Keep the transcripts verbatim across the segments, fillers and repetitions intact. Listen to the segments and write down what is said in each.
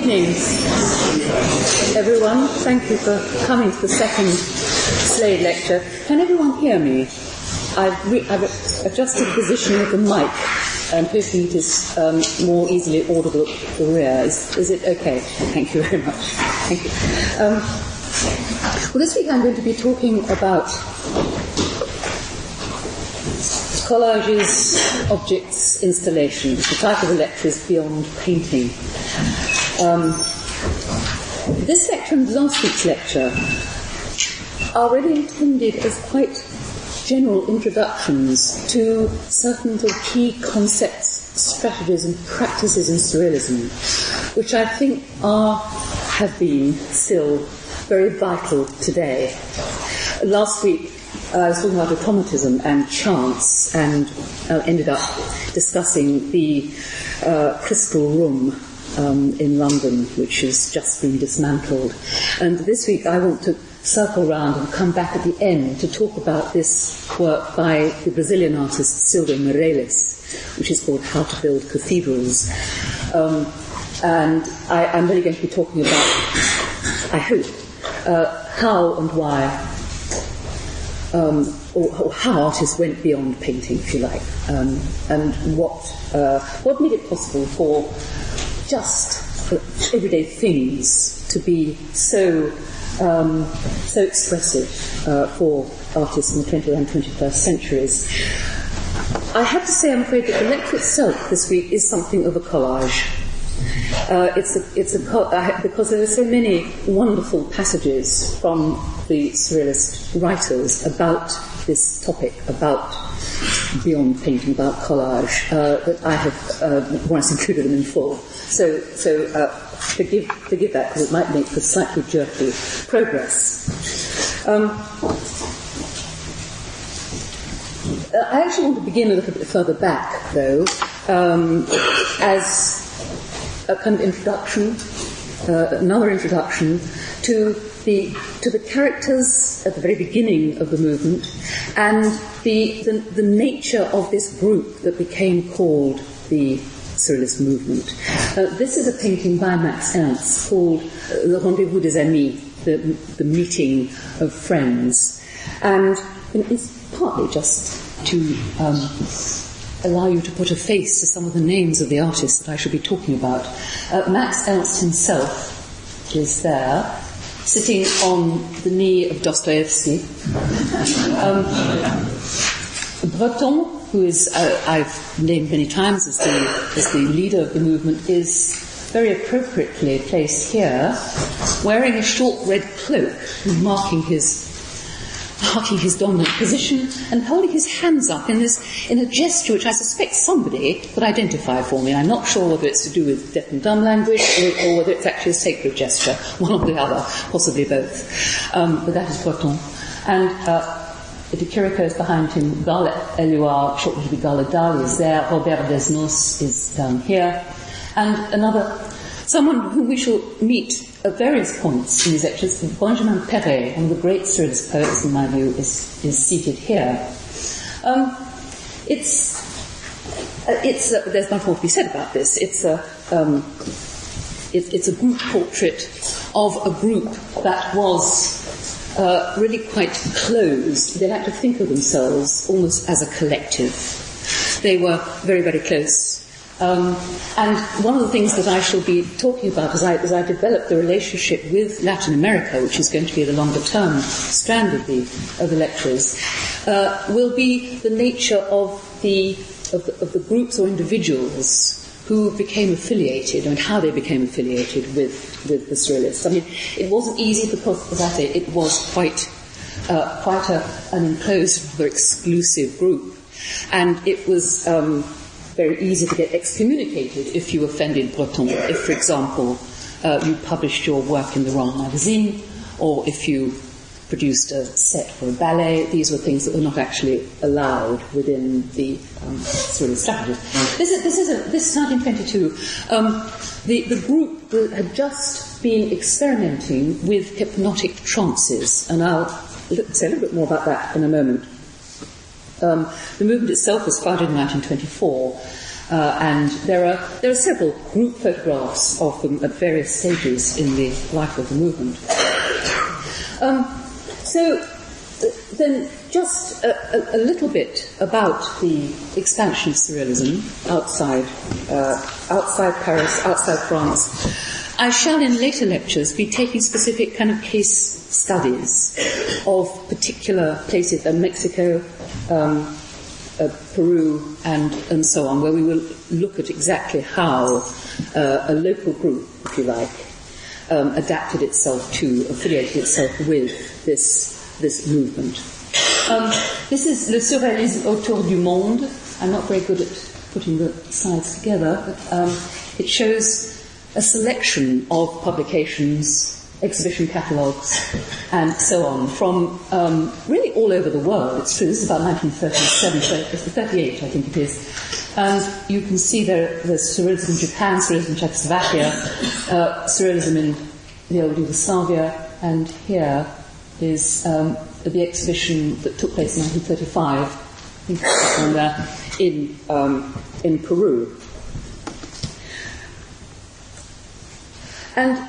evening, everyone. Thank you for coming to the second Slade lecture. Can everyone hear me? I've, re- I've adjusted the position of the mic and hoping it is um, more easily audible at the rear. Is, is it okay? Thank you very much. Thank you. Um, well, this week I'm going to be talking about collages, objects, installations. The title of the lecture is Beyond Painting. Um, this lecture and last week's lecture are really intended as quite general introductions to certain sort of key concepts, strategies and practices in surrealism, which I think are, have been, still very vital today. Last week uh, I was talking about automatism and chance and uh, ended up discussing the uh, Crystal Room um, in London, which has just been dismantled. And this week I want to circle round and come back at the end to talk about this work by the Brazilian artist Silvio Meirelles, which is called How to Build Cathedrals. Um, and I, I'm really going to be talking about, I hope, uh, how and why, um, or, or how artists went beyond painting, if you like, um, and what uh, what made it possible for just uh, everyday things to be so Um, so expressive uh, for artists in the twentieth and twenty-first centuries. I have to say, I'm afraid that the lecture itself this week is something of a collage. Uh, it's a, it's a co- uh, because there are so many wonderful passages from the surrealist writers about this topic, about beyond painting, about collage, uh, that I have uh, once included them in full. So, so. Uh, Forgive, forgive that, because it might make for slightly jerky progress. Um, I actually want to begin a little bit further back, though, um, as a kind of introduction, uh, another introduction to the to the characters at the very beginning of the movement and the the, the nature of this group that became called the Surrealist movement. Uh, this is a painting by Max Ernst called uh, Le Rendez-vous des Amis, the, the meeting of friends. And it's partly just to um, allow you to put a face to some of the names of the artists that I shall be talking about. Uh, Max Ernst himself is there, sitting on the knee of Dostoevsky. um, Breton, who is, uh, I've named many times as the, as the leader of the movement, is very appropriately placed here, wearing a short red cloak, marking his marking his dominant position, and holding his hands up in this in a gesture which I suspect somebody could identify for me. I'm not sure whether it's to do with deaf and dumb language or, or whether it's actually a sacred gesture, one or the other, possibly both. Um, but that is Breton. And uh, de Chirico is behind him, Gale Eluard, shortly to be Gale Dali, is there, Robert Desnos is down here, and another, someone whom we shall meet at various points in these lectures, Benjamin Perret, one of the great surrealist poets, in my view, is, is seated here. Um, it's, uh, it's uh, there's much more to be said about this. It's a, um, it, it's a group portrait of a group that was Uh, really quite closed. They like to think of themselves almost as a collective. They were very, very close. Um, and one of the things that I shall be talking about as I, as I develop the relationship with Latin America, which is going to be the longer-term strand of the, of the lectures, uh, will be the nature of the, of the, of the groups or individuals who became affiliated and how they became affiliated with, with the Surrealists. I mean, it wasn't easy because, as I say, it was quite uh, quite a, an enclosed, rather exclusive group, and it was um, very easy to get excommunicated if you offended Breton. If, for example, uh, you published your work in the wrong magazine, or if you produced a set for a ballet. These were things that were not actually allowed within the um, Surrealist strategy. This is this is a, this is nineteen twenty-two. Um, the the group had just been experimenting with hypnotic trances, and I'll say a little bit more about that in a moment. Um, the movement itself was founded in nineteen twenty-four, Uh, and there are there are several group photographs of them at various stages in the life of the movement. Um, so uh, then, just a, a, a little bit about the expansion of surrealism outside uh, outside Paris, outside France. I shall, in later lectures, be taking specific kind of case studies of particular places, uh, Mexico. Um, Uh, Peru and, and so on, where we will look at exactly how uh, a local group, if you like, um, adapted itself to, affiliated itself with this this movement. Um, this is Le Surréalisme autour du monde. I'm not very good at putting the slides together, but um, it shows a selection of publications, exhibition catalogues, and so on, from um, really all over the world. It's true, this is about nineteen thirty-seven, thirty-eight, I think it is. And you can see there, there's surrealism in Japan, surrealism in Czechoslovakia, uh, surrealism in the old Yugoslavia, and here is um, the exhibition that took place in nineteen thirty-five, I think it's on there, in, um, in Peru. And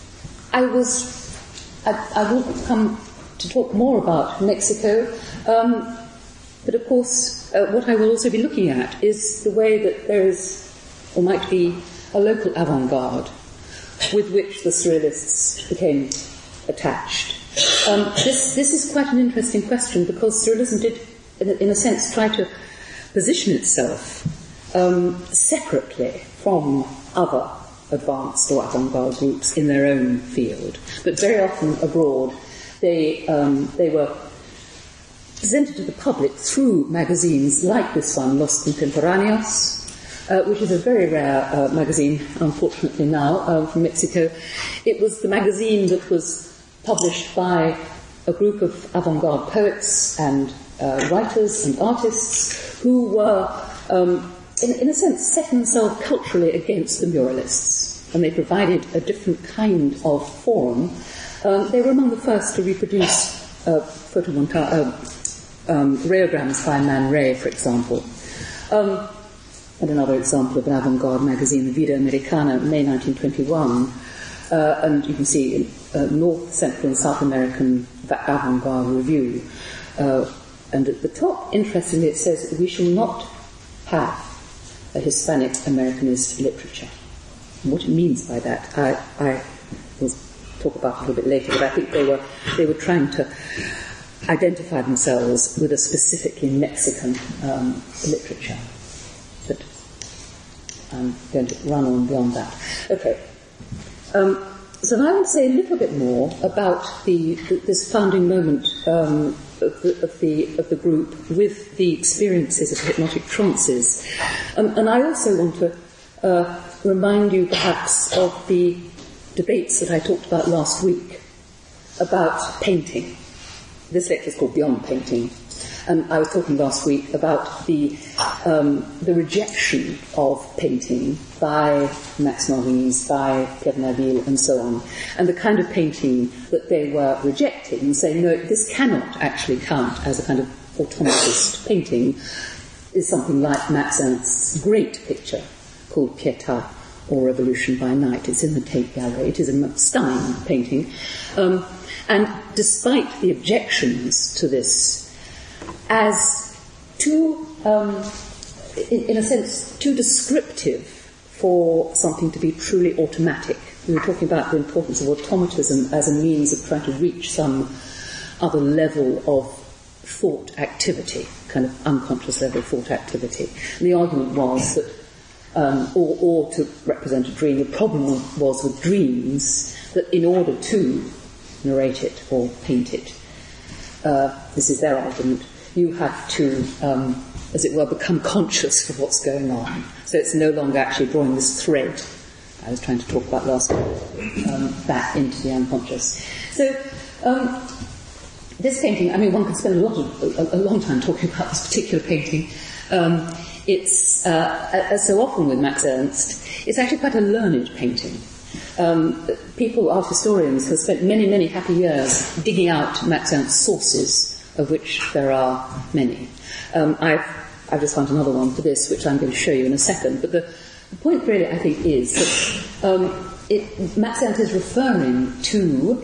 I was, I, I will come to talk more about Mexico, um, but of course uh, what I will also be looking at is the way that there is, or might be, a local avant-garde with which the surrealists became attached. Um, this, this is quite an interesting question, because surrealism did, in a, in a sense, try to position itself um, separately from other advanced or avant-garde groups in their own field, but very often abroad they um, they were presented to the public through magazines like this one, Los Contemporáneos, uh, which is a very rare uh, magazine, unfortunately now, um, from Mexico. It was the magazine that was published by a group of avant-garde poets and uh, writers and artists who were um, In, in a sense, set themselves culturally against the muralists, and they provided a different kind of forum. Um, they were among the first to reproduce uh, photomonta- uh, um, rayograms by Man Ray, for example. Um, and another example of an avant-garde magazine, Vida Americana, May nineteen twenty-one. Uh, and you can see in uh, North, Central and South American avant-garde review. Uh, and at the top, interestingly, it says, "We shall not have a Hispanic Americanist literature." And what it means by that, I, I will talk about a little bit later, but I think they were they were trying to identify themselves with a specifically Mexican um, literature. But I'm going to run on beyond that. Okay. Um, so now I will say a little bit more about the, the this founding moment um, Of the, of the of the group with the experiences of hypnotic trances, um, and I also want to uh, remind you perhaps of the debates that I talked about last week about painting. This lecture is called Beyond Painting, and I was talking last week about the um, the rejection of painting by Max Moritz, by Pierre Naville, and so on, and the kind of painting that they were rejecting, and saying, no, this cannot actually count as a kind of automatist painting, is something like Max Ernst's great picture called Pietà, or Revolution by Night. It's in the Tate Gallery. It is a stunning painting. Um, and despite the objections to this, as too, um, in, in a sense, too descriptive for something to be truly automatic. We were talking about the importance of automatism as a means of trying to reach some other level of thought activity, kind of unconscious level of thought activity. And the argument was that, um, or, or to represent a dream, the problem was with dreams that in order to narrate it or paint it, uh, this is their argument, you have to, um, as it were, become conscious of what's going on. So it's no longer actually drawing this thread I was trying to talk about last week, um, back into the unconscious. So um, this painting, I mean, one could spend a lot of a, a long time talking about this particular painting. Um, it's, uh, as so often with Max Ernst, it's actually quite a learned painting. Um, people, art historians, have spent many, many happy years digging out Max Ernst's sources, of which there are many. Um, I've I've just found another one for this, which I'm going to show you in a second. But the, the point really, I think, is that um, it, Max Ernst is referring to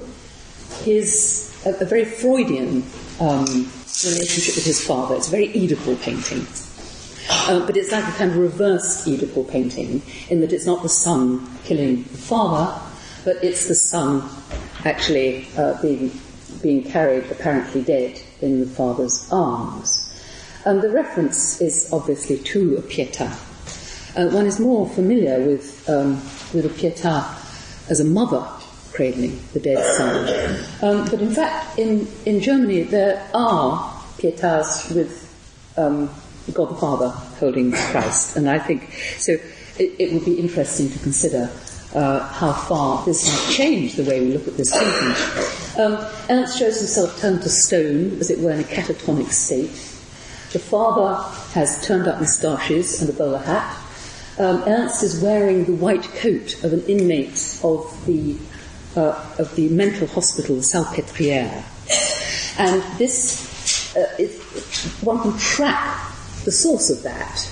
his a, a very Freudian um, relationship with his father. It's a very Oedipal painting. Uh, but it's like a kind of reversed Oedipal painting, in that it's not the son killing the father, but it's the son actually uh, being, being carried, apparently dead, in the father's arms. And the reference is obviously to a Pietà. Uh, one is more familiar with, um, with a Pietà as a mother cradling the dead son. Um, but in fact, in, in Germany, there are Pietàs with um, God the Father holding Christ. And I think, so it, it would be interesting to consider uh, how far this might change the way we look at this painting. Um, Ernst shows himself turned to stone, as it were, in a catatonic state. The father has turned up moustaches and a bowler hat. Um, Ernst is wearing the white coat of an inmate of the uh, of the mental hospital Salpêtrière, and this uh, it, one can track the source of that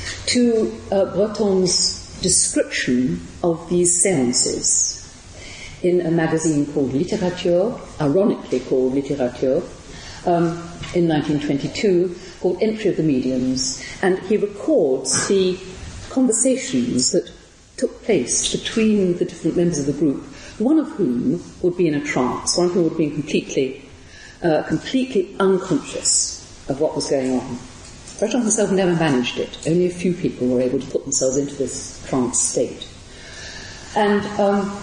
to uh, Breton's description of these séances in a magazine called Littérature, ironically called Littérature, um, in nineteen twenty-two, called Entry of the Mediums, and he records the conversations that took place between the different members of the group, one of whom would be in a trance, one of whom would be completely, uh, completely unconscious of what was going on. Breton himself never managed it. Only a few people were able to put themselves into this trance state. And um,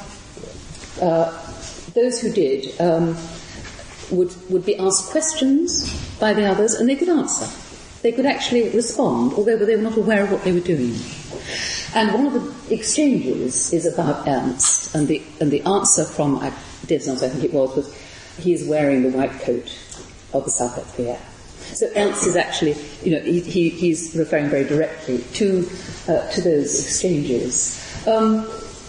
uh, those who did um, would, would be asked questions by the others, and they could answer. They could actually respond, although they were not aware of what they were doing. And one of the exchanges is about Ernst, and the, and the answer from Desnos, I think it was, was he is wearing the white coat of the Salpêtrière. So Ernst is actually, you know, he, he, he's referring very directly to uh, to those exchanges. Um,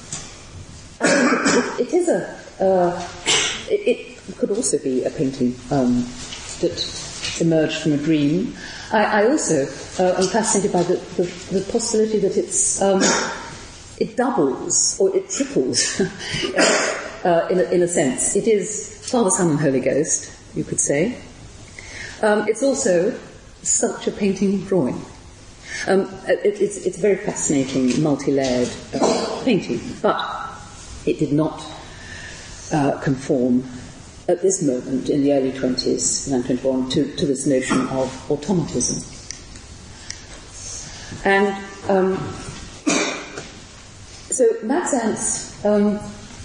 it, it is a, uh, it, it could also be a painting um, that emerged from a dream. I, I also uh, am fascinated by the, the, the possibility that it's um, it doubles or it triples uh, in, a, in a sense. It is Father, Son, and Holy Ghost, you could say. Um, it's also sculpture, painting, drawing. Um, it, it's, it's a very fascinating, multi-layered uh, painting, but it did not uh, conform at this moment in the early twenties, nineteen twenty-one, to, to this notion of automatism. And um, so Max Ernst um,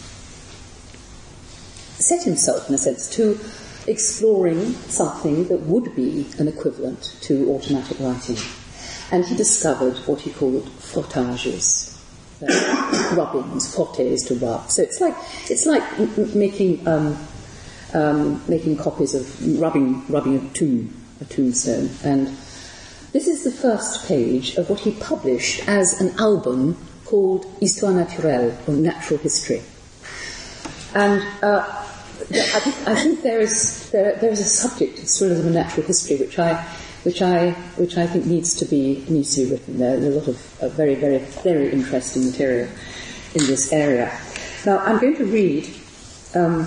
set himself, in a sense, to exploring something that would be an equivalent to automatic writing. And he discovered what he called frottages, uh, rubbings, frottes to rub. So it's like it's like m- m- making um, um, making copies of rubbing rubbing a tomb, a tombstone. And this is the first page of what he published as an album called Histoire Naturelle, or Natural History. And uh, I think, I think there is there, there is a subject of surrealism and natural history which I which I which I think needs to be needs to be written. There, there are a lot of uh, very very very interesting material in this area. Now I'm going to read um,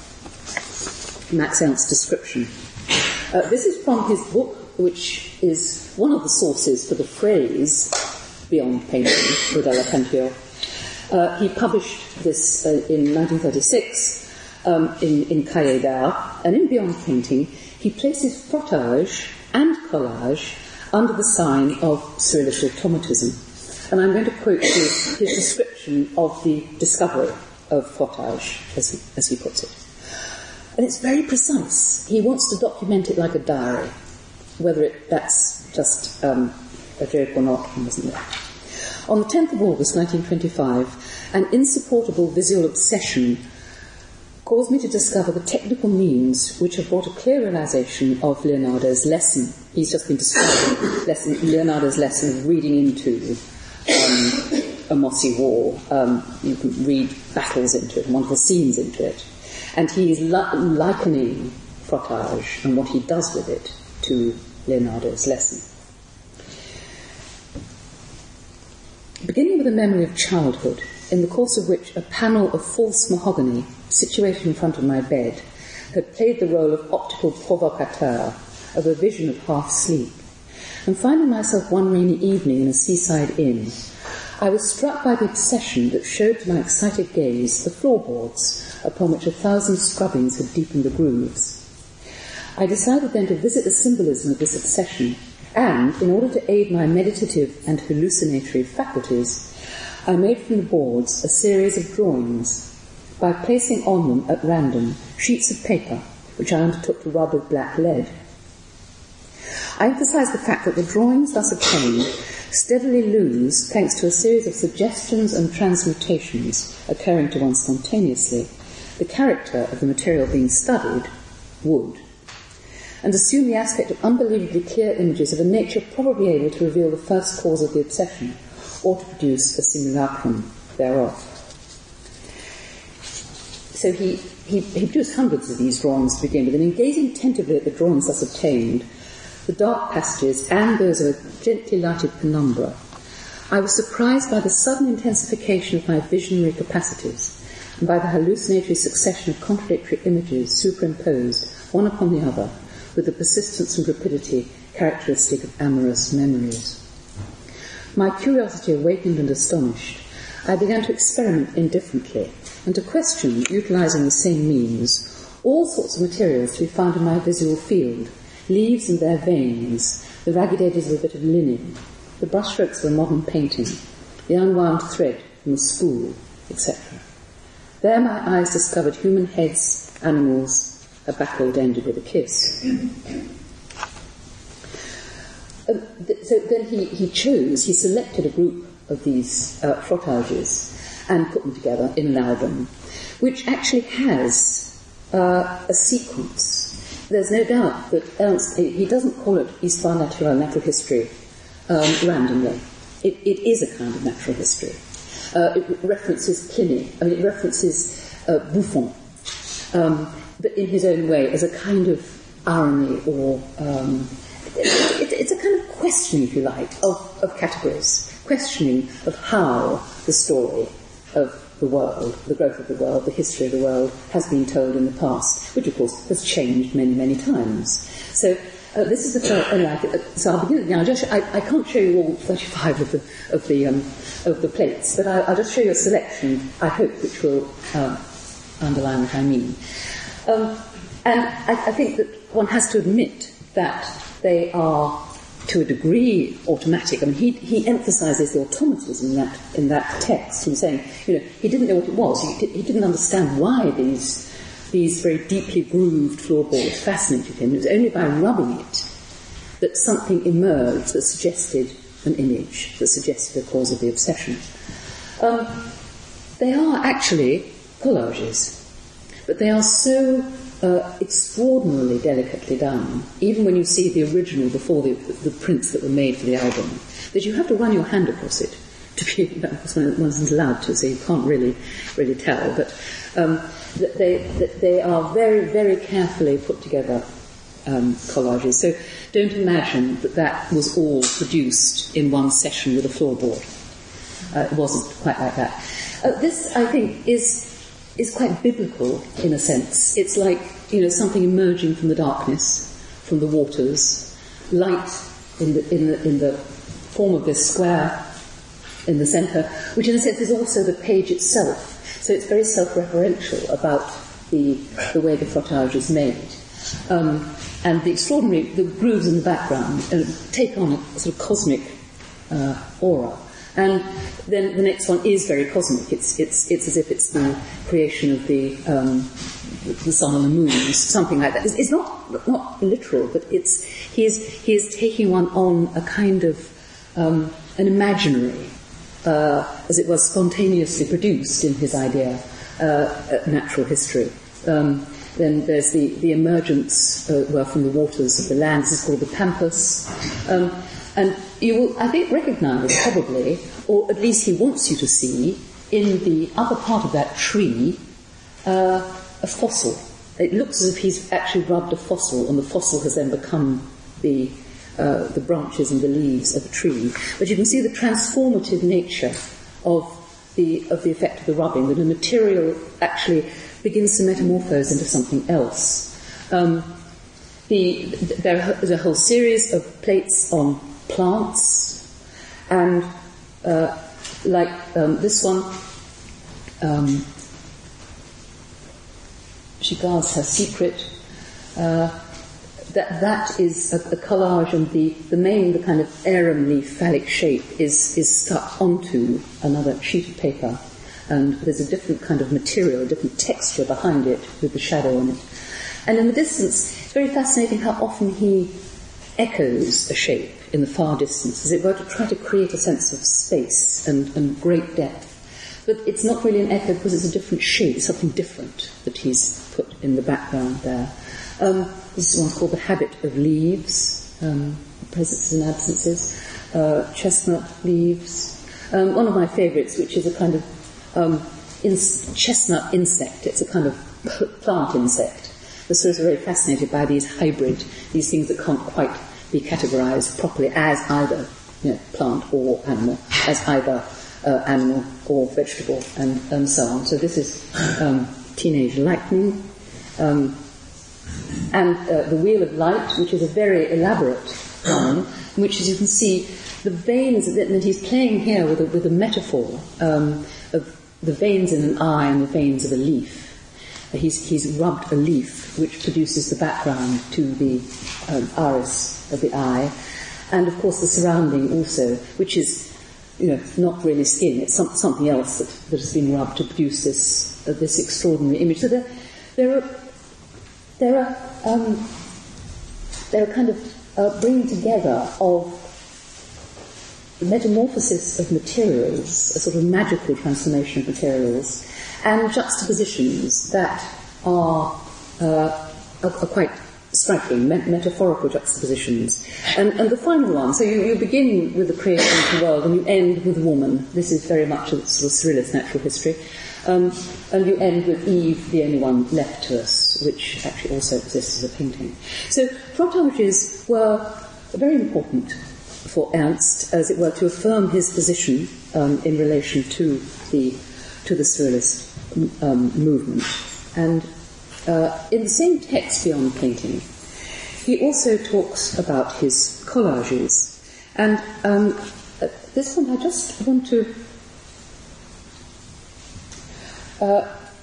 Max Ernst's description. Uh, this is from his book, which is one of the sources for the phrase "beyond painting" for Della Peinture. Uh, he published this uh, in nineteen thirty-six. Um, in, in Cahiers d'Art, and in Beyond Painting, he places frottage and collage under the sign of surrealist automatism. And I'm going to quote you his description of the discovery of frottage, as he, as he puts it. And it's very precise. He wants to document it like a diary, whether it, that's just um, a joke or not, wasn't there? On the tenth of August nineteen twenty-five, an insupportable visual obsession caused me to discover the technical means which have brought a clear realization of Leonardo's lesson. He's just been describing lesson, Leonardo's lesson of reading into um, a mossy wall. Um, you can read battles into it, wonderful scenes into it. And he's li- likening frottage and what he does with it to Leonardo's lesson. beginning with a memory of childhood, in the course of which a panel of false mahogany, situated in front of my bed, had played the role of optical provocateur, of a vision of half-sleep. And finding myself one rainy evening in a seaside inn, I was struck by the obsession that showed to my excited gaze the floorboards upon which a thousand scrubbings had deepened the grooves. I decided then to visit the symbolism of this obsession, and, in order to aid my meditative and hallucinatory faculties, I made from the boards a series of drawings by placing on them at random sheets of paper which I undertook to rub with black lead. I emphasise the fact that the drawings thus obtained steadily lose, thanks to a series of suggestions and transmutations occurring to one spontaneously, the character of the material being studied, wood, and assume the aspect of unbelievably clear images of a nature probably able to reveal the first cause of the obsession, or to produce a simulacrum thereof. So he, he, he produced hundreds of these drawings to begin with, and in gazing attentively at the drawings thus obtained, the dark passages and those of a gently lighted penumbra, I was surprised by the sudden intensification of my visionary capacities, and by the hallucinatory succession of contradictory images superimposed, one upon the other, with the persistence and rapidity characteristic of amorous memories. My curiosity awakened and astonished, I began to experiment indifferently, and to question, utilising the same means, all sorts of materials to be found in my visual field, leaves and their veins, the ragged edges of a bit of linen, the brushstrokes of a modern painting, the unwound thread from a spool, et cetera. There my eyes discovered human heads, animals, a battle ended with a kiss. Uh, th- so then he, he chose, he selected a group of these uh, frottages and put them together in an album, which actually has uh, a sequence. There's no doubt that Ernst, he doesn't call it Histoire naturelle, natural history, um, randomly. It, it is a kind of natural history. Uh, it references Pliny, I mean, it references uh, Buffon, um, but in his own way, as a kind of irony or um, it, it, it's a kind of questioning, if you like, of, of categories, questioning of how the story of the world, the growth of the world, the history of the world has been told in the past, which of course has changed many, many times. So uh, this is the first, and like, uh, so I'll begin now. Just, I, I can't show you all thirty-five of the of the um, of the plates, but I, I'll just show you a selection, I hope, which will um, underline what I mean. Um, and I, I think that one has to admit that they are, to a degree, automatic. I mean, he, he emphasises the automatism in that in that text. He's saying, you know, he didn't know what it was. He, he didn't understand why these these very deeply grooved floorboards fascinated him. It was only by rubbing it that something emerged that suggested an image, that suggested the cause of the obsession. Um, they are actually collages, but they are so Uh, extraordinarily delicately done, even when you see the original before the, the prints that were made for the album, that you have to run your hand across it to be, one isn't allowed to, so you can't really, really tell, but um, they, they are very, very carefully put together um, collages. So don't imagine that that was all produced in one session with a floorboard. Uh, it wasn't quite like that. Uh, this, I think, is is quite biblical in a sense. It's like, you know, something emerging from the darkness, from the waters, light in the in the in the form of this square in the centre, which in a sense is also the page itself. So it's very self-referential about the the way the frottage is made. Um, and the extraordinary, the grooves in the background uh, take on a sort of cosmic uh, aura. And then the next one is very cosmic. It's it's it's as if it's the creation of the um, the sun and the moon, something like that. It's, it's not not literal, but it's he is he is taking one on a kind of um, an imaginary, uh, as it was spontaneously produced in his idea, uh, natural history. Um, then there's the the emergence uh, well, from the waters of the land. This is called the Pampas. Um, And you will, I think, recognise probably, or at least he wants you to see, in the upper part of that tree, uh, a fossil. It looks as if he's actually rubbed a fossil, and the fossil has then become the uh, the branches and the leaves of a tree. But you can see the transformative nature of the of the effect of the rubbing, that a material actually begins to metamorphose into something else. Um, the, there is a whole series of plates on plants, and uh, like um, this one, um, she guards her secret. Uh, that that is a, a collage, and the, the main, the kind of arum leaf phallic shape is, is stuck onto another sheet of paper, and there's a different kind of material, a different texture behind it with the shadow on it. And in the distance, it's very fascinating how often he echoes a shape in the far distance, as it were to try to create a sense of space and, and great depth. But it's not really an echo because it's a different shape, something different that he's put in the background there. Um, this one's called The Habit of Leaves, um, Presences and Absences, uh, Chestnut Leaves. Um, one of my favourites, which is a kind of um, ins- chestnut insect. It's a kind of p- plant insect. The students are very fascinated by these hybrid, these things that can't quite be categorised properly as either, you know, plant or animal, as either uh, animal or vegetable, and, and so on. So this is um, Teenage Lightning. Um, and uh, The Wheel of Light, which is a very elaborate one, in which, as you can see, the veins, that he's playing here with a, with a metaphor um, of the veins in an eye and the veins of a leaf. He's, he's rubbed a leaf which produces the background to the um, iris of the eye, and of course the surrounding also, which is, you know, not really skin, it's some, something else that, that has been rubbed to produce this uh, this extraordinary image. So there, there are there are um, there are kind of uh, bringing together of the metamorphosis of materials, a sort of magical transformation of materials, and juxtapositions that are, uh, are, are quite striking, me- metaphorical juxtapositions. And, and the final one, so you, you begin with the creation of the world and you end with woman. This is very much a sort of surrealist natural history. Um, and you end with Eve, the only one left to us, which actually also exists as a painting. So frontages were very important for Ernst, as it were, to affirm his position um, in relation to the to the surrealist um, movement. And uh, in the same text, Beyond Painting, he also talks about his collages. And um, at this one, I just want to uh,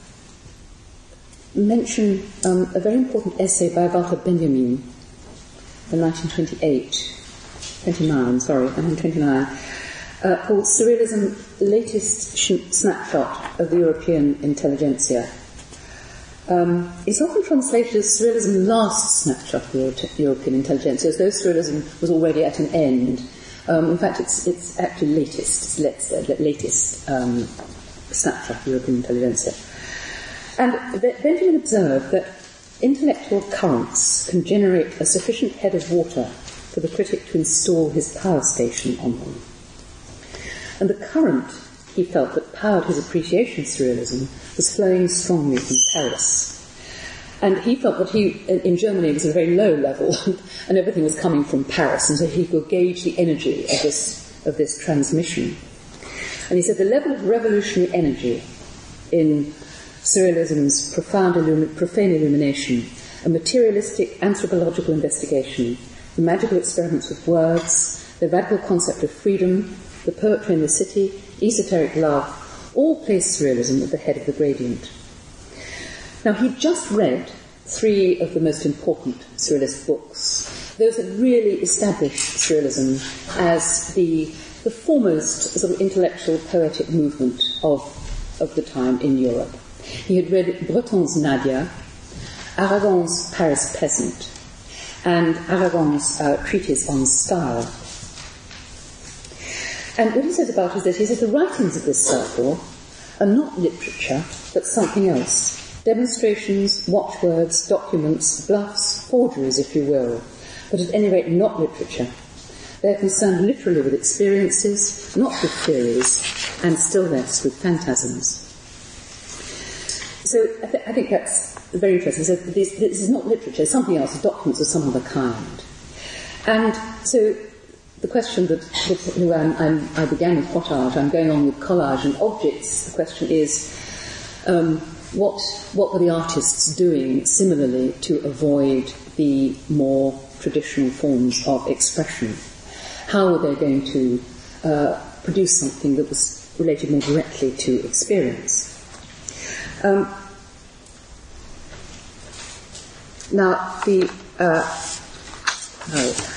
mention um, a very important essay by Walter Benjamin in nineteen twenty-eight. twenty-nine, sorry, nineteen twenty-nine, uh, called Surrealism, Latest sh- Snapshot of the European Intelligentsia. Um, it's often translated as Surrealism, Last Snapshot of the Euro- European Intelligentsia, as though Surrealism was already at an end. Um, in fact, it's, it's actually latest, it's let's, uh, latest um, snapshot of the European Intelligentsia. And Be- Benjamin observed that intellectual currents can generate a sufficient head of water for the critic to install his power station on them. And the current, he felt, that powered his appreciation of surrealism was flowing strongly from Paris. And he felt that he, in Germany, it was at a very low level, and everything was coming from Paris, and so he could gauge the energy of this, of this transmission. And he said the level of revolutionary energy in surrealism's profound illumi- profane illumination, a materialistic anthropological investigation, the magical experiments with words, the radical concept of freedom, the poetry in the city, esoteric love, all place surrealism at the head of the gradient. Now, he'd just read three of the most important surrealist books, those that really established surrealism as the, the foremost sort of intellectual, poetic movement of, of the time in Europe. He had read Breton's Nadia, Aragon's Paris Peasant, and Aragon's uh, treatise on style. And what he says about it is that he says the writings of this circle are not literature, but something else. Demonstrations, watchwords, documents, bluffs, forgeries, if you will, but at any rate not literature. They are concerned literally with experiences, not with theories, and still less with phantasms. So I, th- I think that's very interesting. So this, this is not literature, it's something else, documents of some other kind. And so the question that, that you know, I'm, I'm, I began with pottage, I'm going on with collage and objects. The question is, um, what what were the artists doing similarly to avoid the more traditional forms of expression? How were they going to uh, produce something that was related more directly to experience? Um, now, the uh, oh.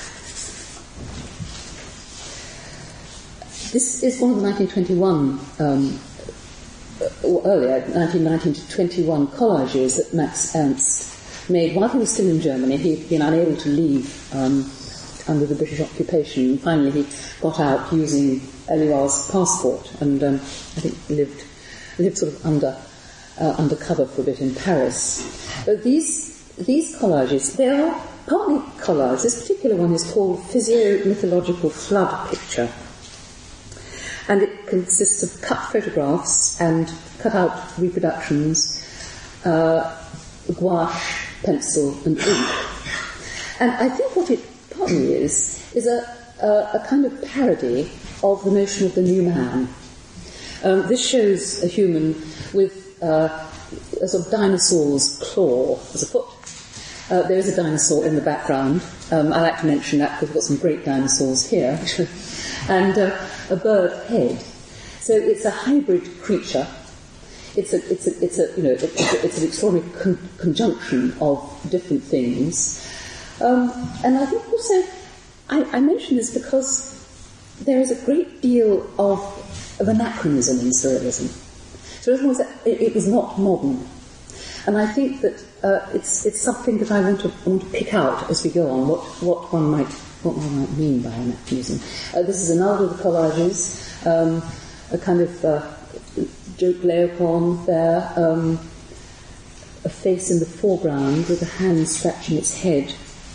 This is one of the nineteen twenty-one, um, or earlier, nineteen nineteen to twenty-one collages that Max Ernst made while he was still in Germany. He'd been unable to leave um, under the British occupation. And finally, he got out using Eluard's passport and um, I think lived lived sort of under uh, undercover for a bit in Paris. But these these collages, they are partly collages. This particular one is called Physio-Mythological Flood Picture. And it consists of cut photographs and cut-out reproductions, uh, gouache, pencil, and ink. And I think what it partly is, is a, a, a kind of parody of the notion of the new man. Um, this shows a human with uh, a sort of dinosaur's claw as a foot. Uh, there is a dinosaur in the background. Um, I like to mention that because we've got some great dinosaurs here. and uh, a bird head. So it's a hybrid creature. It's a, it's a, it's a, you know, it's, a, it's an extraordinary con- conjunction of different things. Um, and I think also, I, I mention this because there is a great deal of, of anachronism in surrealism. Surrealism was, it, it was not modern. And I think that uh, it's it's something that I want to I want to pick out as we go on. What what one might what one might mean by anachronism. Uh, this is another of the collages, um, a kind of uh, joke Laocoon there, um, a face in the foreground with a hand scratching its head.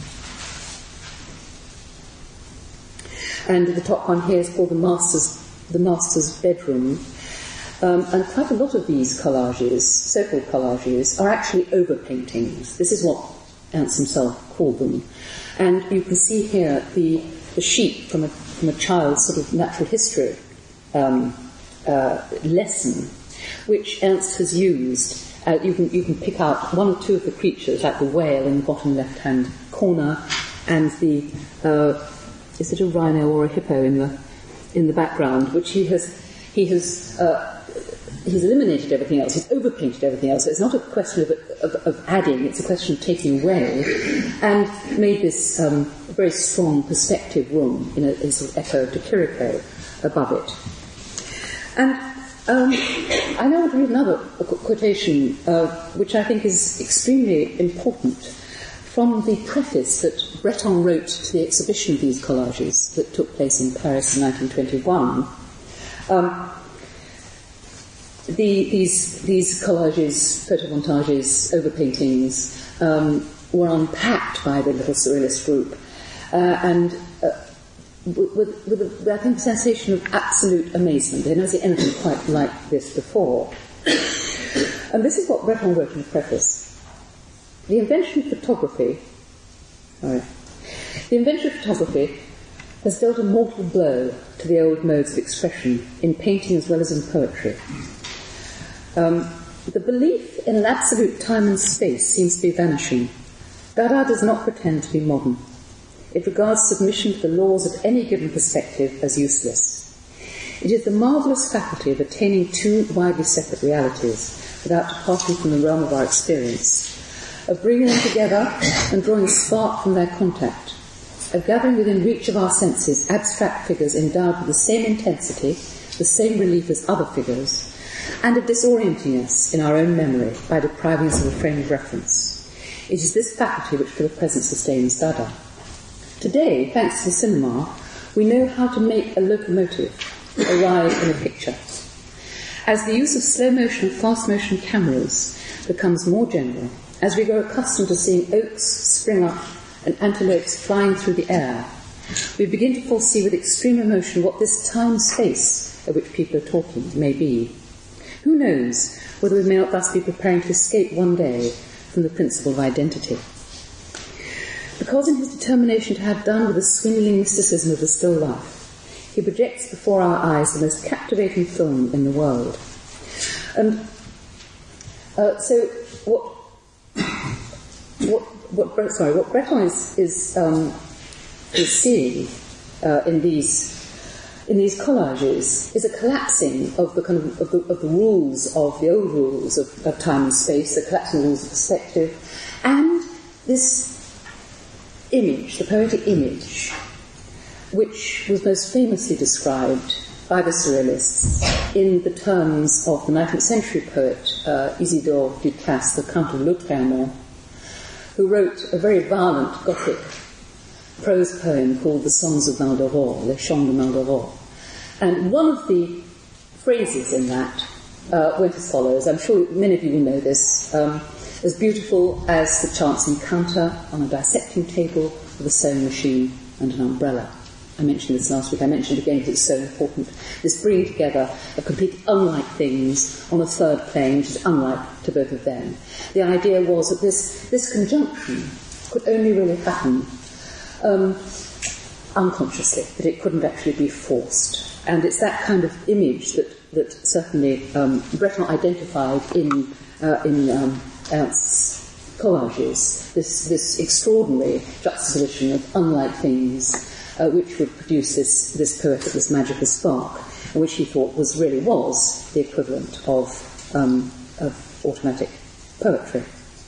And the top one here is called the Master's the Master's Bedroom. Um, and quite a lot of these collages, so-called collages, are actually overpaintings. This is what Ernst himself called them. And you can see here the, the sheep from a, from a child's sort of natural history um, uh, lesson, which Ernst has used. Uh, you can you can pick out one or two of the creatures, like the whale in the bottom left-hand corner, and the uh, is it a rhino or a hippo in the in the background, which he has he has. Uh, He's eliminated everything else, he's overpainted everything else. So it's not a question of, of, of adding, it's a question of taking away, and made this um, very strong perspective room in a, in a sort of echo to Chirico above it. And um, I now want to read another quotation, uh, which I think is extremely important, from the preface that Breton wrote to the exhibition of these collages that took place in Paris in nineteen twenty-one. Um, The, these, these collages, photomontages, overpaintings um, were unpacked by the little surrealist group, uh, and uh, with, with a, I think, a sensation of absolute amazement. They never seen anything quite like this before. And this is what Breton wrote in the preface. The invention of photography, sorry, the invention of photography has dealt a mortal blow to the old modes of expression in painting as well as in poetry. Um, the belief in an absolute time and space seems to be vanishing. Dada does not pretend to be modern. It regards submission to the laws of any given perspective as useless. It is the marvellous faculty of attaining two widely separate realities without departing from the realm of our experience, of bringing them together and drawing a spark from their contact, of gathering within reach of our senses abstract figures endowed with the same intensity, the same relief as other figures, and of disorienting us in our own memory by depriving us of a frame of reference. It is this faculty which for the present sustains Dada. Today, thanks to the cinema, we know how to make a locomotive arrive in a picture. As the use of slow-motion and fast-motion cameras becomes more general, as we grow accustomed to seeing oaks spring up and antelopes flying through the air, we begin to foresee with extreme emotion what this time-space of which people are talking may be. Who knows whether we may not thus be preparing to escape one day from the principle of identity. because in his determination to have done with the swindling mysticism of the still life, he projects before our eyes the most captivating film in the world. And uh, so what, what, what, sorry, what Breton is, is, um, is seeing uh, in these in these collages is a collapsing of the kind of, of, the, of the rules of the old rules of, of time and space, the collapsing rules of perspective, and this image, the poetic image, which was most famously described by the Surrealists in the terms of the nineteenth century poet uh, Isidore Ducasse, the Count of Lautréamont, who wrote a very violent Gothic prose poem called The Songs of Maldoror, Les Chants de Maldoror. And one of the phrases in that uh, went as follows. I'm sure many of you will know this. Um, as beautiful as the chance encounter on a dissecting table with a sewing machine and an umbrella. I mentioned this last week. I mentioned it again because it's so important. This bringing together of completely unlike things on a third plane, which is unlike to both of them. The idea was that this, this conjunction could only really happen Um, unconsciously, that it couldn't actually be forced. And it's that kind of image that, that certainly um, Breton identified in, uh, in um, Ernst's collages, this, this extraordinary juxtaposition of unlike things uh, which would produce this, this poetic, this magical spark, and which he thought was really was the equivalent of, um, of automatic poetry.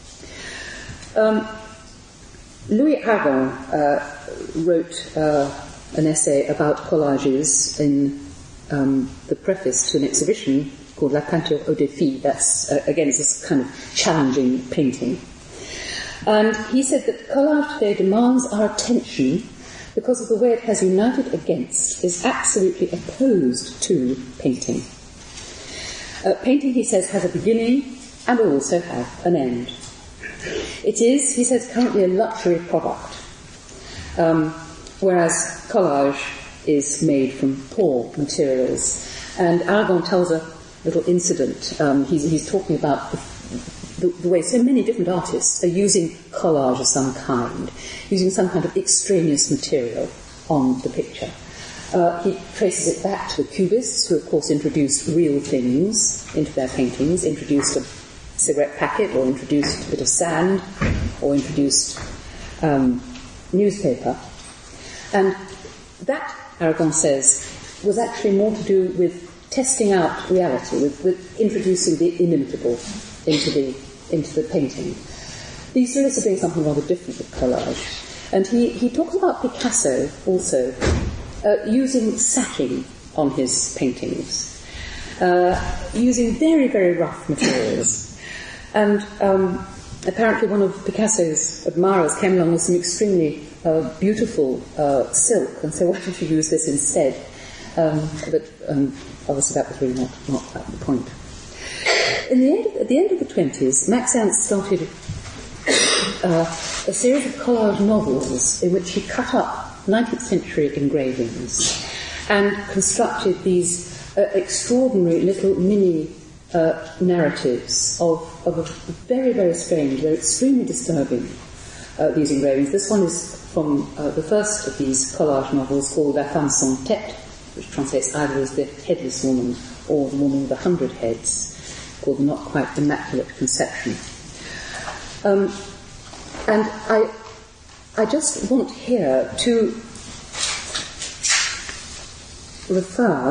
Um, Louis Aragon uh, wrote uh, an essay about collages in um, the preface to an exhibition called La Peinture au défi. That's, uh, again, it's this kind of challenging painting. And he said that collage today demands our attention because of the way it has united against, is absolutely opposed to painting. Uh, painting, he says, has a beginning and will also have an end. It is, he says, currently a luxury product, um, whereas collage is made from poor materials. And Aragon tells a little incident. Um, he's, he's talking about the, the, the way so many different artists are using collage of some kind, using some kind of extraneous material on the picture. Uh, he traces it back to the Cubists, who of course introduced real things into their paintings, introduced a cigarette packet, or introduced a bit of sand, or introduced um, newspaper. And that, Aragon says, was actually more to do with testing out reality, with, with introducing the inimitable into the, into the painting. These Surrealists are doing something rather different with collage. And he, he talks about Picasso also uh, using sacking on his paintings, uh, using very, very rough materials. And um, apparently one of Picasso's admirers came along with some extremely uh, beautiful uh, silk and said, why don't you use this instead? Um, but um, obviously that was really not, not the point. In the end of, at the end of the twenties, Max Ernst started uh, a series of collage novels in which he cut up nineteenth century engravings and constructed these uh, extraordinary little mini Uh, narratives of, of a very, very strange, they're extremely disturbing, uh, these engravings. This one is from uh, the first of these collage novels called La Femme sans tête, which translates either as the headless woman or the woman with a hundred heads, called the Not Quite Immaculate Conception. Um, and I, I just want here to refer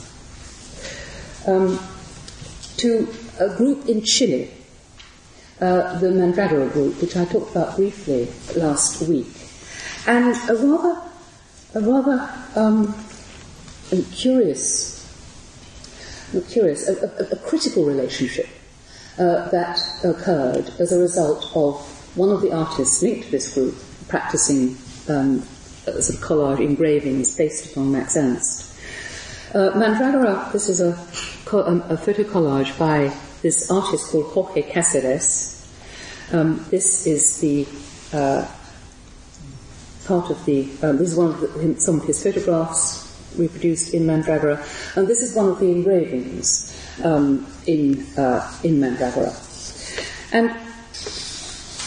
um, to a group in Chile, uh, the Mandragora group, which I talked about briefly last week, and a rather, a rather um, curious, not curious, a, a, a critical relationship uh, that occurred as a result of one of the artists linked to this group practicing um, sort of collage engravings based upon Max Ernst. Uh, Mandragora, this is a a photo collage by this artist called Jorge Cáceres. Um, this is the uh, part of the. Um, this is one of the, some of his photographs reproduced in Mandragora, and this is one of the engravings um, in uh, in Mandragora. And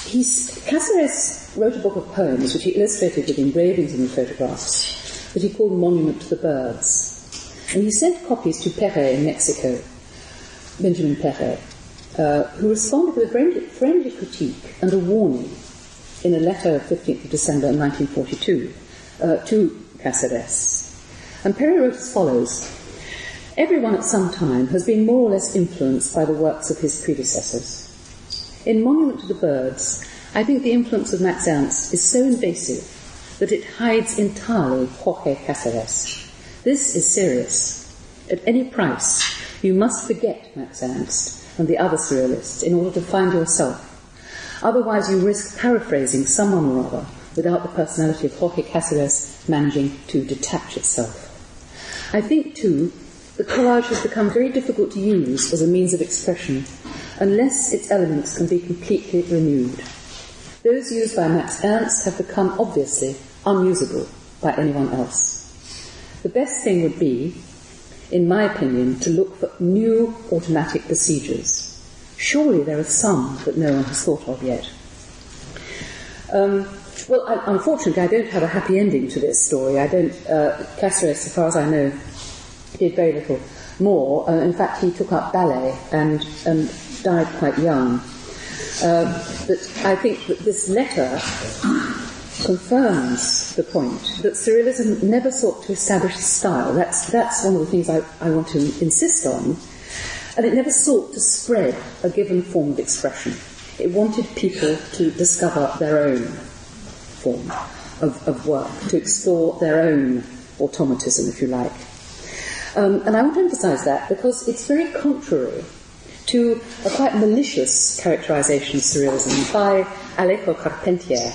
he's, Cáceres wrote a book of poems which he illustrated with engravings and photographs that he called Monument to the Birds. And he sent copies to Perret in Mexico, Benjamin Perret, uh, who responded with a friendly, friendly critique and a warning in a letter of fifteenth of December nineteen forty-two uh, to Cáceres. And Perret wrote as follows: "Everyone at some time has been more or less influenced by the works of his predecessors. In Monument to the Birds, I think the influence of Max Ernst is so invasive that it hides entirely Jorge Cáceres. This is serious. At any price, you must forget Max Ernst and the other surrealists in order to find yourself. Otherwise you risk paraphrasing someone or other without the personality of Jorge Cáceres managing to detach itself. I think, too, the collage has become very difficult to use as a means of expression unless its elements can be completely renewed. Those used by Max Ernst have become obviously unusable by anyone else. The best thing would be, in my opinion, to look for new automatic procedures. Surely there are some that no one has thought of yet." Um, well, I, unfortunately, I don't have a happy ending to this story. I don't. Uh, Cáceres, as far as I know, did very little more. Uh, in fact, he took up ballet and, and died quite young. Uh, but I think that this letter confirms the point that Surrealism never sought to establish a style. That's, that's one of the things I, I want to insist on. And it never sought to spread a given form of expression. It wanted people to discover their own form of, of work, to explore their own automatism, if you like. Um, and I want to emphasize that because it's very contrary to a quite malicious characterization of Surrealism by Alejo Carpentier,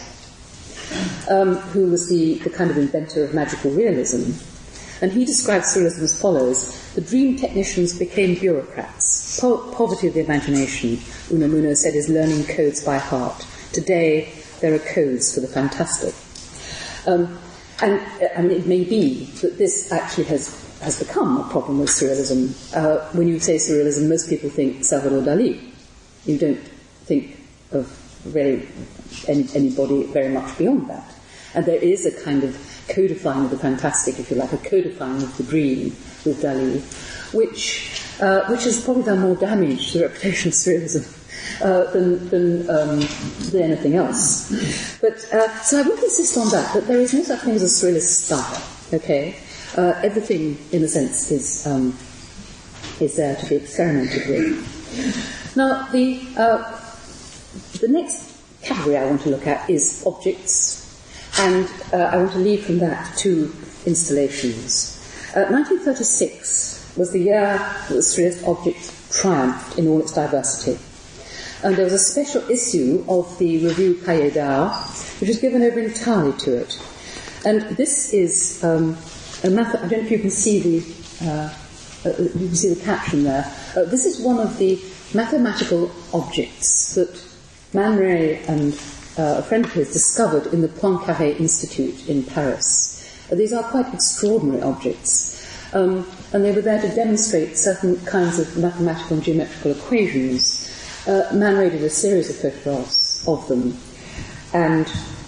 um, who was the, the kind of inventor of magical realism. And he describes Surrealism as follows: "The dream technicians became bureaucrats. Po- poverty of the imagination," Unamuno said, "is learning codes by heart. Today, there are codes for the fantastic." Um, and, I mean, it may be that this actually has has become a problem with Surrealism. Uh, when you say Surrealism, most people think Salvador Dalí. You don't think of really any, anybody very much beyond that. And there is a kind of codifying of the fantastic, if you like, a codifying of the dream with Dalí, which uh, which has probably done more damage to the reputation of Surrealism uh, than than, um, than anything else. But uh, so I want to insist on that, that there is no such thing as a Surrealist style, okay? Uh, everything, in a sense, is um, is there to be experimented with. Now, the uh, the next category I want to look at is objects, and uh, I want to lead from that to installations. Uh, nineteen thirty-six was the year that the Surrealist object triumphed in all its diversity. And there was a special issue of the review Cahiers d'Art, which was given over entirely to it. And this is um, a math- I don't know if you can see the uh, uh, you can see the caption there. Uh, this is one of the mathematical objects that Man Ray and uh, a friend of his discovered in the Poincaré Institute in Paris. Uh, these are quite extraordinary objects, um, and they were there to demonstrate certain kinds of mathematical and geometrical equations. Uh, Man Ray did a series of photographs of them, and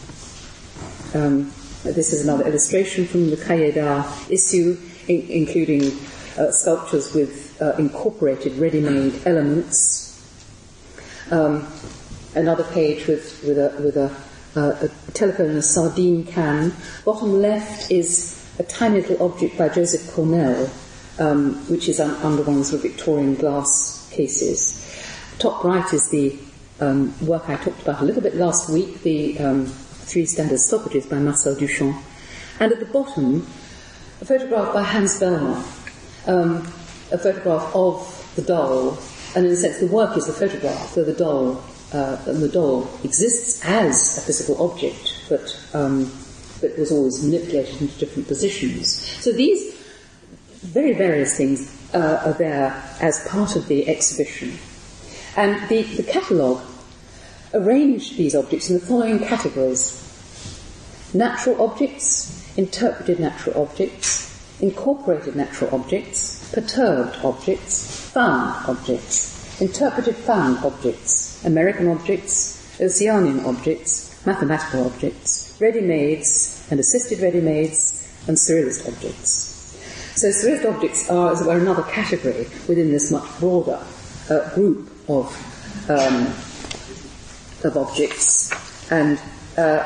um, this is another illustration from the Cahiers d'Art issue, in- including uh, sculptures with uh, incorporated ready-made elements. Um, another page with, with, a, with a, uh, a telephone and a sardine can. Bottom left is a tiny little object by Joseph Cornell, um, which is un- under one of the Victorian glass cases. Top right is the um, work I talked about a little bit last week, the um, Three Standard Stoppages by Marcel Duchamp. And at the bottom, a photograph by Hans Bellmer, um, a photograph of the doll, and in a sense the work is the photograph, though the doll, uh, and the doll exists as a physical object, but, um, but was always manipulated into different positions. So these very various things uh, are there as part of the exhibition. And the, the catalogue arranged these objects in the following categories: natural objects, interpreted natural objects, incorporated natural objects, perturbed objects, found objects, interpreted found objects, American objects, Oceanian objects, mathematical objects, ready-mades and assisted ready-mades, and Surrealist objects. So Surrealist objects are, as it were, another category within this much broader uh, group of um, of objects. And uh,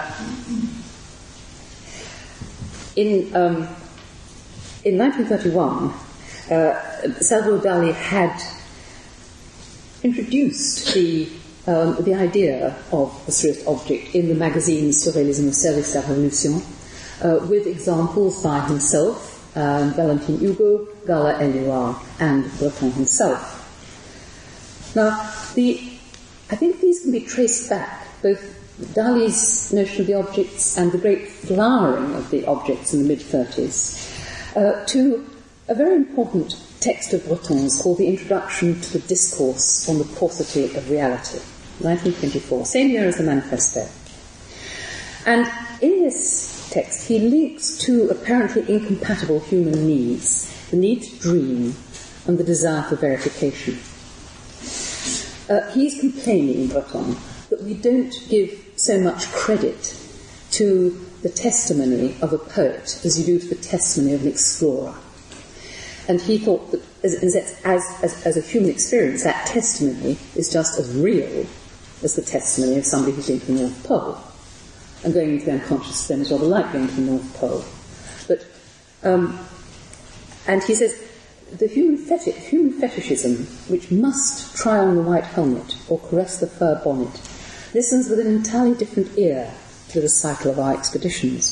in um, in nineteen thirty-one, uh, Salvador Dali had introduced the um, the idea of a Surrealist object in the magazine Surrealisme au service de la Révolution, uh, with examples by himself, um, Valentin Hugo, Gala Eluard, and Breton himself. Now, the, I think these can be traced back, both Dali's notion of the objects and the great flowering of the objects in the mid-thirties, uh, to a very important text of Breton's called The Introduction to the Discourse on the Paucity of Reality, nineteen twenty-four, same year as the Manifesto. And in this text, he links two apparently incompatible human needs, the need to dream and the desire for verification. Uh, he's complaining, Breton, that we don't give so much credit to the testimony of a poet as you do to the testimony of an explorer. And he thought that as, as, as, as a human experience, that testimony is just as real as the testimony of somebody who's been to the North Pole. And going into the unconscious then is rather like going to the North Pole. But, um, and he says, the human, feti- human fetishism, which must try on the white helmet or caress the fur bonnet, listens with an entirely different ear to the recital of our expeditions.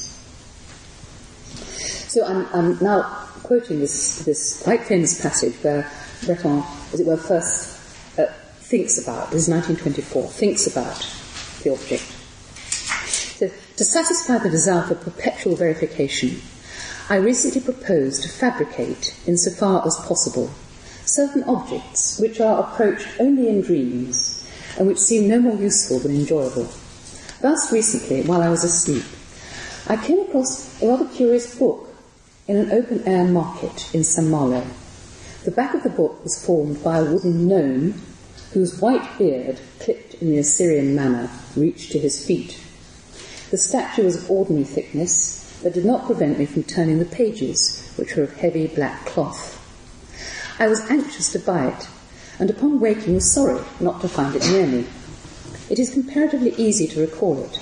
So I'm, I'm now quoting this, this quite famous passage where Breton, as it were, first uh, thinks about, this is nineteen twenty-four, thinks about the object. So, to satisfy the desire for perpetual verification, I recently proposed to fabricate, insofar as possible, certain objects which are approached only in dreams and which seem no more useful than enjoyable. Thus, recently, while I was asleep, I came across a rather curious book in an open-air market in Saint Malo. The back of the book was formed by a wooden gnome whose white beard, clipped in the Assyrian manner, reached to his feet. The statue was of ordinary thickness, but did not prevent me from turning the pages, which were of heavy black cloth. I was anxious to buy it, and upon waking was sorry not to find it near me. It is comparatively easy to recall it.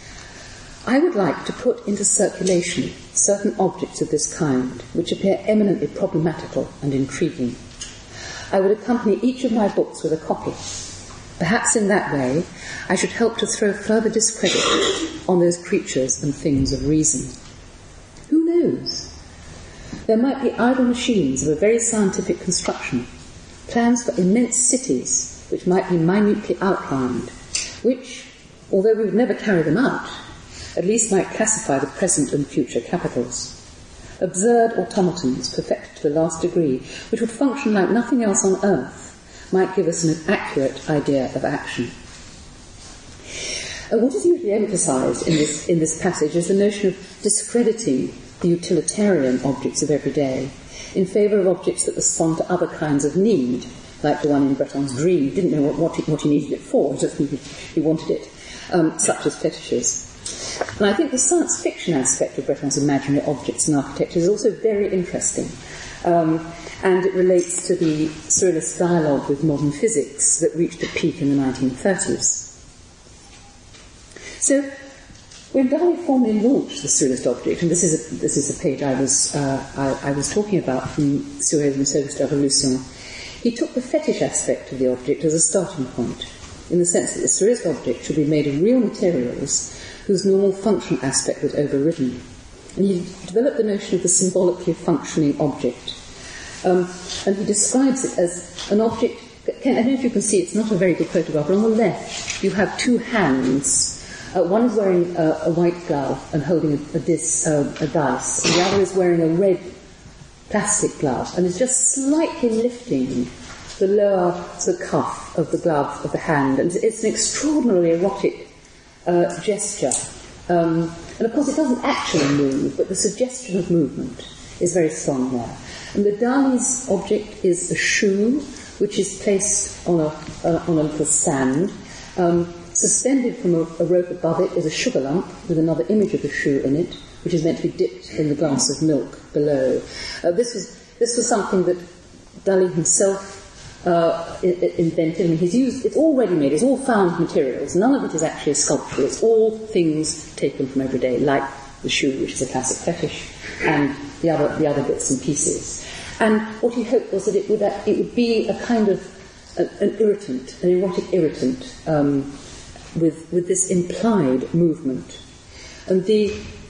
I would like to put into circulation certain objects of this kind, which appear eminently problematical and intriguing. I would accompany each of my books with a copy. Perhaps in that way I should help to throw further discredit on those creatures and things of reason. Who knows? There might be idle machines of a very scientific construction, plans for immense cities which might be minutely outlined, which, although we would never carry them out, at least might classify the present and future capitals. Absurd automatons, perfected to the last degree, which would function like nothing else on earth, might give us an accurate idea of action. Uh, what is usually emphasised in this, in this passage is the notion of discrediting the utilitarian objects of every day in favour of objects that respond to other kinds of need, like the one in Breton's dream. He didn't know what, what, he, what he needed it for, he just needed, he wanted it, um, such as fetishes. And I think the science fiction aspect of Breton's imaginary objects in architecture is also very interesting. Um, and it relates to the Surrealist dialogue with modern physics that reached a peak in the nineteen thirties. So, when Dali formally launched the Surrealist object, and this is a, this is a page I was uh, I, I was talking about from Surrealisme au service de la Révolution, he took the fetish aspect of the object as a starting point, in the sense that the Surrealist object should be made of real materials whose normal functional aspect was overridden. And he developed the notion of the symbolically functioning object. Um, and he describes it as an object, can, I don't know if you can see, it's not a very good photograph, but on the left you have two hands. Uh, one is wearing a, a white glove and holding a, a, dis, uh, a dice, and the other is wearing a red plastic glove and is just slightly lifting the lower sort of cuff of the glove of the hand. And it's an extraordinarily erotic uh, gesture. Um, and of course it doesn't actually move, but the suggestion of movement is very strong there. And the Dali's object is a shoe, which is placed on a, uh, on a little stand, um, suspended from a, a rope above it is a sugar lump with another image of the shoe in it, which is meant to be dipped in the glass of milk below. Uh, this was this was something that Dali himself uh, I- I invented. I mean, he's used, it's all ready-made, it's all found materials. None of it is actually a sculpture. It's all things taken from everyday, like the shoe, which is a classic fetish, and the other the other bits and pieces. And what he hoped was that it would uh, it would be a kind of a, an irritant, an erotic irritant, um, with with this implied movement. And the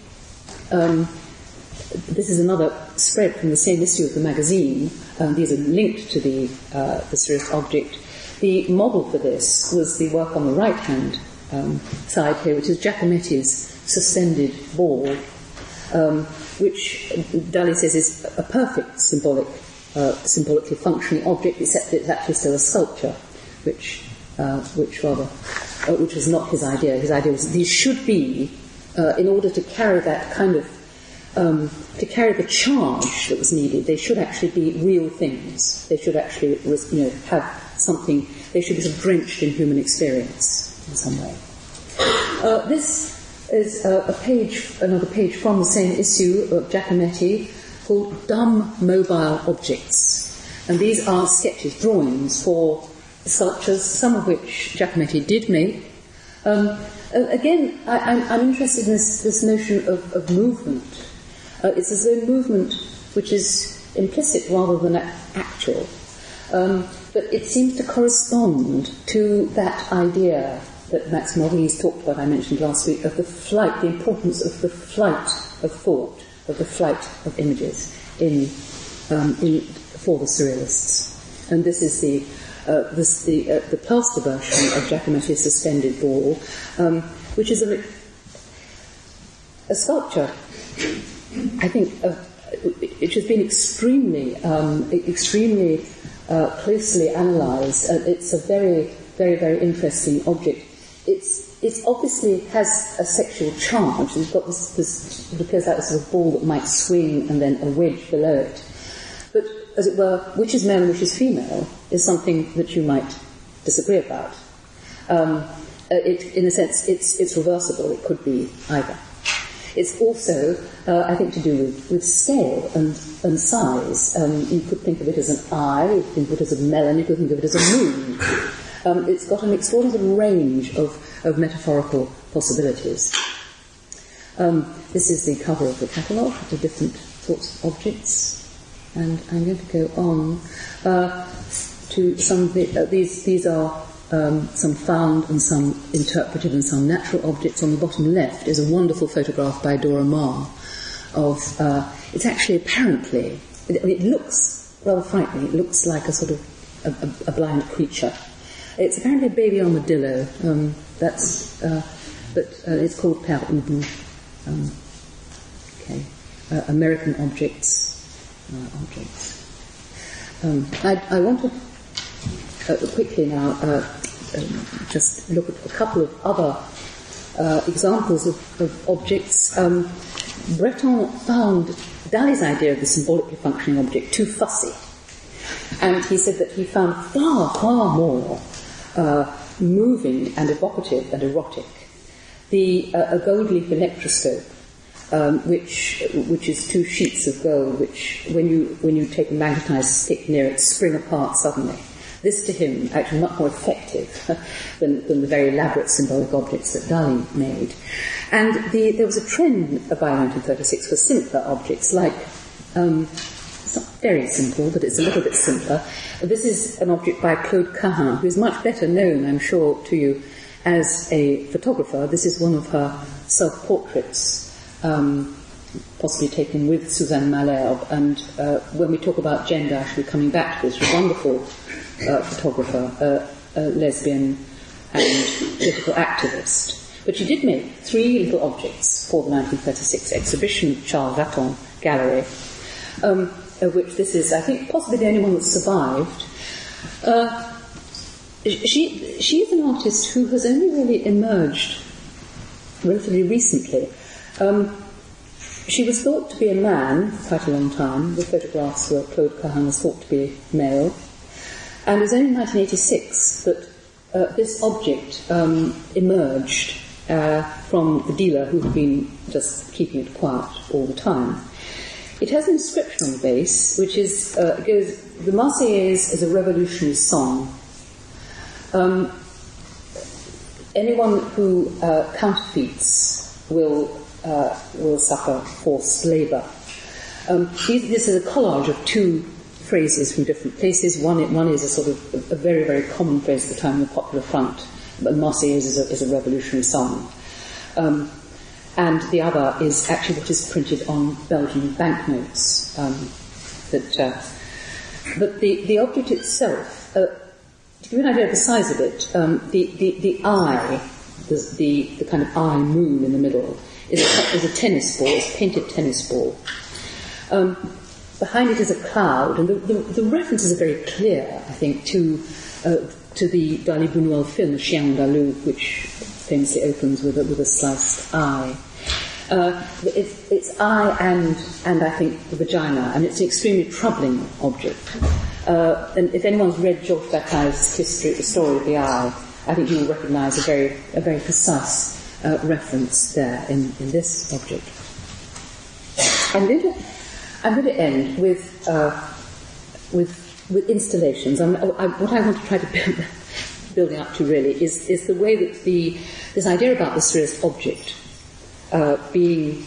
um, this is another spread from the same issue of the magazine. Um, these are linked to the uh, the surrealist object. The model for this was the work on the right hand um, side here, which is Giacometti's suspended ball, um, which Dali says is a perfect symbolic, uh, symbolically functioning object, except that it's actually still a sculpture, which, uh, which rather, uh, which was not his idea. His idea was these should be, uh, in order to carry that kind of, um, to carry the charge that was needed, they should actually be real things. They should actually, you know, have something. They should be sort of drenched in human experience in some way. Uh, this is a, a page, another page from the same issue of Giacometti called Dumb Mobile Objects. And these are sketches, drawings for sculptures, some of which Giacometti did make. Um, again, I, I'm, I'm interested in this, this notion of, of movement. Uh, it's as though movement which is implicit rather than actual. Um, but it seems to correspond to that idea that Max Morilles talked about, I mentioned last week, of the flight, the importance of the flight of thought, of the flight of images in, um, in for the surrealists. And this is the uh, this, the, uh, the plaster version of Giacometti's suspended ball, um, which is a, a sculpture, I think, uh, which has been extremely, um, extremely uh, closely analysed. Uh, it's a very, very, very interesting object. It's, it's obviously has a sexual charge. It's got this, this, it appears like a sort of ball that might swing and then a wedge below it. But, as it were, which is male and which is female is something that you might disagree about. Um, it, in a sense, it's, it's reversible. It could be either. It's also, uh, I think, to do with, with scale and, and size. Um, you could think of it as an eye, you could think of it as a melon, you could think of it as a moon. Um, it's got an extraordinary range of, of metaphorical possibilities. Um, this is the cover of the catalogue, the different sorts of objects. And I'm going to go on uh, to some of the, uh, these, these are Um, some found and some interpreted and some natural objects. On the bottom left is a wonderful photograph by Dora Maar of, uh, it's actually apparently, it, it looks rather frightening, it looks like a sort of a, a, a blind creature. It's apparently a baby armadillo, um, that's, uh, but uh, it's called Père Ubu. Um, okay, uh, American objects, uh, objects. Um, I, I want to Uh, quickly now, uh, um, just look at a couple of other uh, examples of, of objects. Um, Breton found Dali's idea of the symbolically functioning object too fussy, and he said that he found far, far more uh, moving and evocative and erotic the uh, a gold leaf electroscope, um, which which is two sheets of gold, which when you when you take a magnetized stick near it, spring apart suddenly. This, to him, actually much more effective than, than the very elaborate symbolic objects that Dali made. And the, there was a trend by nineteen thirty-six for simpler objects, like, um, it's not very simple, but it's a little bit simpler. This is an object by Claude Cahun, who is much better known, I'm sure, to you as a photographer. This is one of her self-portraits, um, possibly taken with Suzanne Malherbe. And uh, when we talk about gender, I shall be coming back to this. She's a wonderful Uh, photographer, uh, a lesbian and political activist. But she did make three little objects for the nineteen thirty-six exhibition at Charles Vaton Gallery, um, of which this is, I think, possibly the only one that survived. Uh, she, she is an artist who has only really emerged relatively recently. Um, she was thought to be a man for quite a long time. The photographs where Claude Cahun was thought to be male. And it was only in nineteen eighty-six that uh, this object um, emerged uh, from the dealer who had been just keeping it quiet all the time. It has an inscription on the base, which is uh, goes, the Marseillaise is a revolutionary song. Um, anyone who uh, counterfeits will uh, will suffer forced labour. Um, this is a collage of two phrases from different places. One, one is a sort of a, a very, very common phrase at the time in the Popular Front, but Marseillaise is a, is a revolutionary song. Um, and the other is actually what is printed on Belgian banknotes. Um, that, uh, but the, the object itself, uh, to give you an idea of the size of it, um, the, the, the eye, the, the, the kind of eye moon in the middle, is a, is a tennis ball, it's a painted tennis ball. Um, behind it is a cloud, and the, the, the references are very clear, I think, to uh, to the Dali Buñuel film, The Chien Andalou, which famously opens with a, with a sliced eye. Uh, it's, it's eye and, and I think, the vagina, and it's an extremely troubling object. Uh, and if anyone's read Georges Bataille's history, the story of the eye, I think you will recognise a very, a very precise uh, reference there in, in this object. I'm going to, I'm going to end with uh, with with installations. I'm, I, what I want to try to build, building up to really is is the way that the this idea about the surrealist object uh, being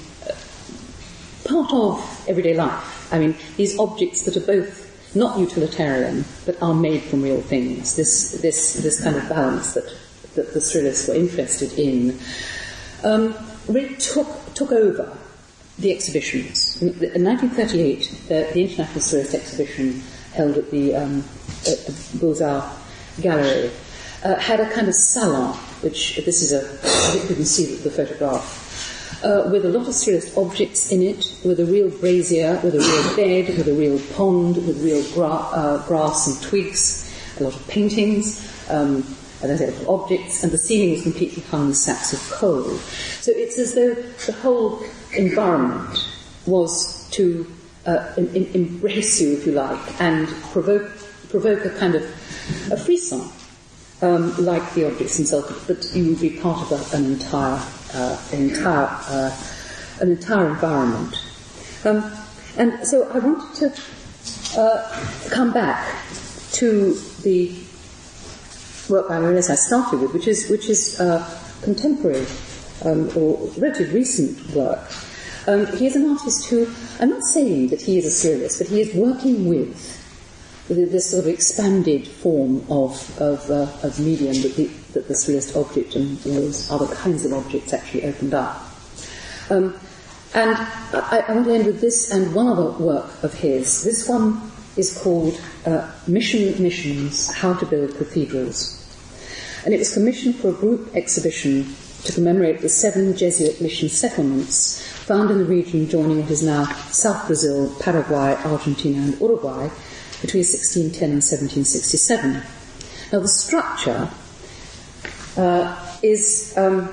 part of everyday life. I mean, these objects that are both not utilitarian but are made from real things. This this this kind of balance that that the surrealists were interested in um, really took took over the exhibitions. In nineteen thirty-eight, the, the International Surrealist Exhibition held at the, um, at the Beaux-Arts Gallery uh, had a kind of salon, which this is a, I think you can see the, the photograph, uh, with a lot of surrealist objects in it, with a real brazier, with a real bed, with a real pond, with real gra- uh, grass and twigs, a lot of paintings, um, and there's a lot of objects, and the ceiling is completely hung with sacks of coal. So it's as though the whole environment was to uh, in, in embrace you, if you like, and provoke provoke a kind of a frisson, um, like the objects themselves, but you would be part of a, an entire uh, an entire uh, an entire environment. Um, and so I wanted to uh, come back to the work by Meirelles I started with, which is which is uh, contemporary um, or relatively recent work. Um, he is an artist who, I'm not saying that he is a surrealist, but he is working with, with this sort of expanded form of of, uh, of medium that the, that the surrealist object and those other kinds of objects actually opened up. Um, and I, I want to end with this and one other work of his. This one is called uh, Mission Missions, How to Build Cathedrals. And it was commissioned for a group exhibition to commemorate the seven Jesuit mission settlements found in the region joining what is now South Brazil, Paraguay, Argentina and Uruguay between sixteen ten and seventeen sixty-seven. Now the structure uh, is um,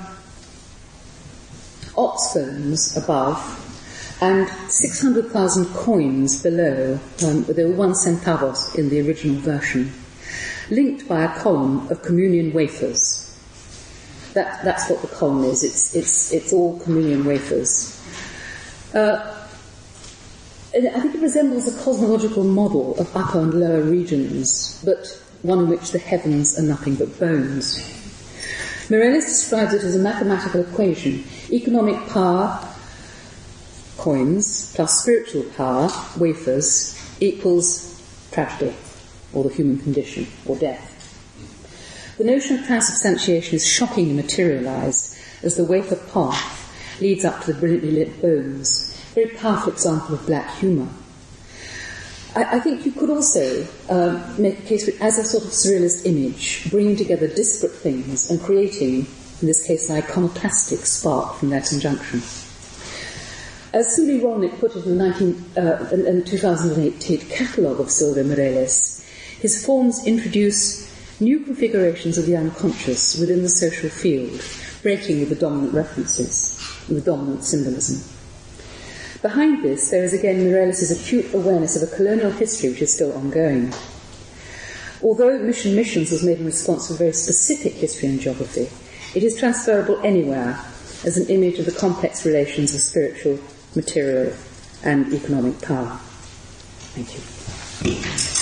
ox bones above and six hundred thousand coins below. Um, there were one centavos in the original version, linked by a column of communion wafers. That, that's what the column is. It's, it's, it's all communion wafers. Uh, and I think it resembles a cosmological model of upper and lower regions, but one in which the heavens are nothing but bones. Meirelles describes it as a mathematical equation: economic power, coins, plus spiritual power, wafers, equals tragedy, or the human condition, or death. The notion of transubstantiation is shockingly materialised as the wafer path leads up to the brilliantly lit bones. A very powerful example of black humour. I, I think you could also um, make a case for it as a sort of surrealist image, bringing together disparate things and creating, in this case, an iconoclastic spark from their conjunction. As Sully Rolnick put it in the nineteen, uh, in, in two thousand eight Tate catalogue of Silvio Meirelles, his forms introduce new configurations of the unconscious within the social field, breaking with the dominant references, with dominant symbolism. Behind this, there is again Meirelles' acute awareness of a colonial history which is still ongoing. although Mission Missions was made in response to a very specific history and geography, it is transferable anywhere as an image of the complex relations of spiritual, material, and economic power. Thank you.